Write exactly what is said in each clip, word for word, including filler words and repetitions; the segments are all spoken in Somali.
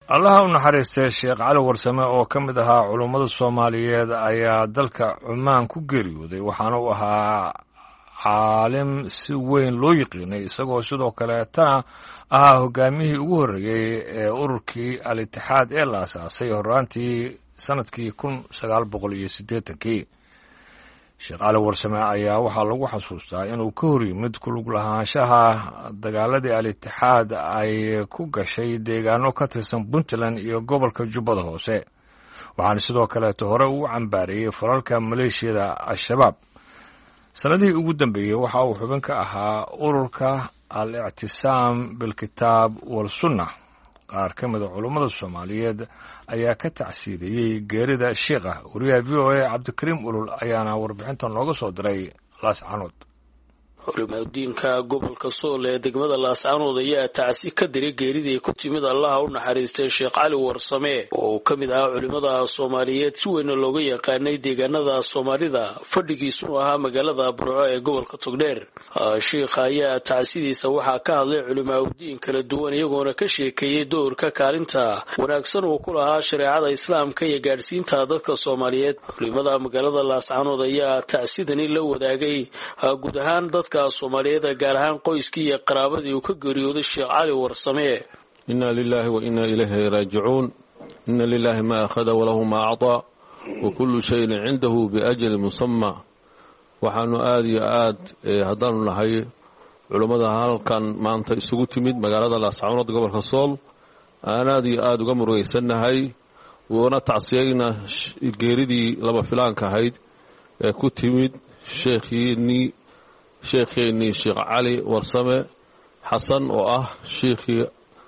allaha u naxariistay sheekh cali warsame oo ka mid ahaa culummada soomaaliyeed ayaa dalka cumaan ku geeriyooday waxaana uu ahaa caalim si weyn loo yiqiinay isagoo sidoo kale tana ahaa hogaamiyihii ugu horreeyey ee ururkii al-itixaad ee la asaasay horraantii sanadkii kun sagaal boqol iyo siddeetankii sheekh cali warsame ayaa waxaa lagu xasuustaa inuu ka hor yimid kulug lahaanshaha dagaaladii al-itixaad ay ku gashay deegaano ka tirsan puntland iyo gobolka jubbada hoose waxaana sidoo kaleeto hore uu cambaariyey falalka maleeshiyada al-shabaab sanadihii ugu dambeeyey waxa uu xubin ka ahaa ururka al-ictisaam bilkitaab walsunna qaar ka mida culummada soomaaliyeed ayaa ka tacsiidayey geerida sheekha wariyaha v o a cabdikariim ulul ayaana warbixintan looga soo diray laascanood culimadiinka gobolka sool ee degmada laascanood ayaa tacsi ka diray geeridii ku timid allaha u naxariistay sheekh cali warsame oo ka mid ahaa culimada soomaaliyeed si weyna looga yaqaanay deegaanada soomaalida fadhigiisuna ahaa magaalada burco ee gobolka togdheer sheekha ayaa tacsidiisa waxaa ka hadlay culimadiin kala duwan iyagoona ka sheekeeyey doorka kaalinta wanaagsan uu ku lahaa shareecada islaamka iyo gaadhsiinta dadka soomaaliyeed culimada magaalada laascanood ayaa tacsidani la wadaagay guud ahaan dadka soomaaliyeed gaar ahaan qoyskii iyo qaraabadii uu ka geeriyooday sheekh cali warsame inna lillahi wa inna ilayhi raaji'uun inna lillahi ma akhadha wa lahu ma a'ta wa kullu shay'in 'indahu bi ajali musamma waxaanu aad iyo aad haddaanu nahay culimada halkan maanta isugu timid magaalada laascanood gobolka sool aan aad iyo aad uga murugaysanahay woona tacsiyayna geeridii laba filaanka ahayd ee ku timid sheekhiini sheekheennii sheekh cali warsame xasan oo ah sheekhii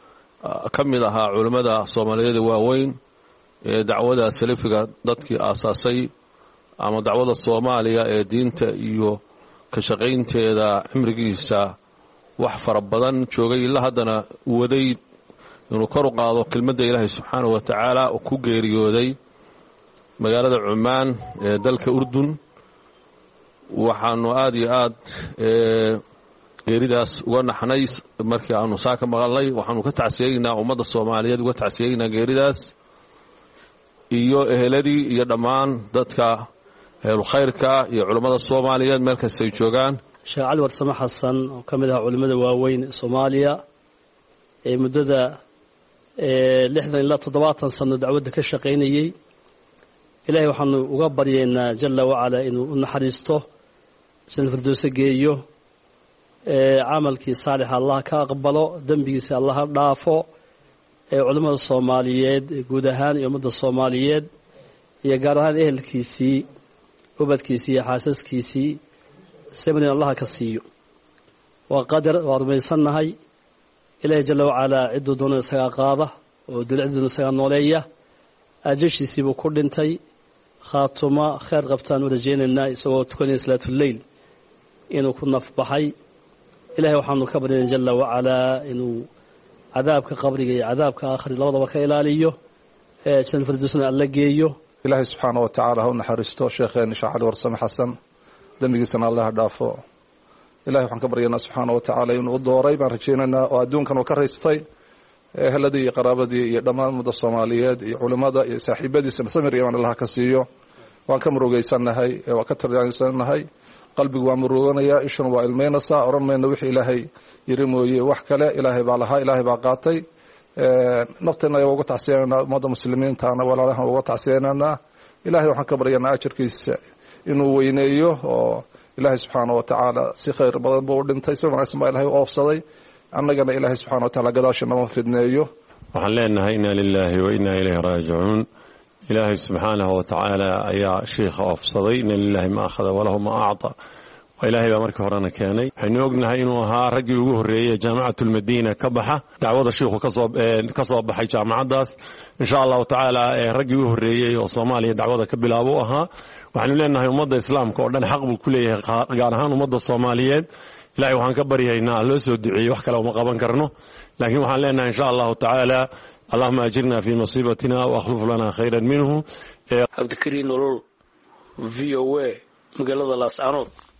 ka mid ahaa culimmada soomaaliyeed waaweyn ee dacwada salafiga dadkii aasaasay ama dacwada soomaaliya ee diinta iyo ka shaqaynteeda cimrigiisa wax fara badan joogay ilaa haddana waday inuu kor u qaado kelmadda ilaahay subxaanahu wa tacaala oo ku geeriyooday magaalada cumaan ee dalka urdun waxaanu aad iyo aad geeridaas uga naxnay markii aanu saa ka maqalnay waxaanu ka tacsiyeynaa ummadda soomaaliyeed uga tacsiyeynaa geeridaas iyo eheladii iyo dhammaan dadka ehelukhayrka iyo culummada soomaaliyeed meel kastay joogaan sheekh cali warsame xasan oo ka mid ah culimmada waaweyn soomaaliya ee muddada lixdan ilaa toddobaatan sano dacwadda ka shaqaynayey ilaahay waxaanu uga baryaynaa jalla wacalaa inuu u naxariisto janna firdowsa geeyo camalkii saalixa allah ka aqbalo dembigiisa allah ha dhaafo ee culimmada soomaaliyeed guud ahaan iyo ummadda soomaaliyeed iyo gaar ahaan ehelkiisii ubadkiisii iyo xaasaskiisii sabrin allah ka siiyo waa qadar waa rumaysannahay ilaahay jalla wacalaa cidduu doona isagaa qaada oo dilciduna isagaa nooleeya ajashiisiibuu ku dhintay khaatuma khayr qabtaan u rajaynaynaa isagoo tukanaya salaatuleyl inuu ku nafbaxay ilaahay waxaanu ka baryaynaa jalla wacalaa inuu cadaabka qabriga iyo cadaabka aakhiri labadaba ka ilaaliyo ee janna firdowsna alla geeyo ilaahay subxaana wa tacaala ha u naxariisto sheekheeni sheekh cali warsame xasan dembigiisana allah ha dhaafo ilahay waxaan ka baryaynaa subxaana wa tacaala inuu u dooray baan rajaynaynaa oo adduunkan uu ka raystay eheladii iyo qaraabadii iyo dhammaan ummadda soomaaliyeed iyo culimmada iyo saaxiibadiisana samir imaan allaha ka siiyo waan ka murugaysannahay waan ka tarsannahay qalbigu waa muruganayaa ishuna waa ilmaynaysaa odhan mayno wixii ilaahay yiri mooye wax kale ilaahay baa lahaa ilaahay baa qaatay nafteenna ayaa uga tacsiyeynaa ummadda muslimiintaana walaalahan uga tacsiyeynanaa ilaahay waxaan ka baryanaa ajarkiisa inuu weyneeyo oo ilaahay subxaana wa tacaala si khayr badan buu u dhintay si wanaagsan baa ilaahay u oofsaday annagana ilaahay subxana wa taala gadaasha nama fidneeyo waxaan leenahay inna lilaahi wa inna ilayhi raajicuun ilaahay subxaanahu wa tacaala ayaa sheikha oofsaday inna lilaahi ma akhada walahu ma acta waa ilaahay baa markii horena keenay waxaynu ognahay inuu ahaa raggii ugu horreeyey jaamacatulmadiina ka baxa dacwada shiikhu kasoo ka soo baxay jaamacaddaas insha allahu tacaala raggii ugu horreeyey oo soomaaliya dacwada ka bilaabo u ahaa waxaynu leenahay ummadda islaamka oo dhan xaq buu ku leeyahay gaar ahaan ummadda soomaaliyeed ilaahay waxaan ka baryaynaa loo soo duceeyey wax kale uma qaban karno laakiin waxaan leenahay insha allahu tacaala allahuma ajirna fii masiibatina waakhluf lanaa khayran minhu cabdikariin nolol v o a magaalada laascanood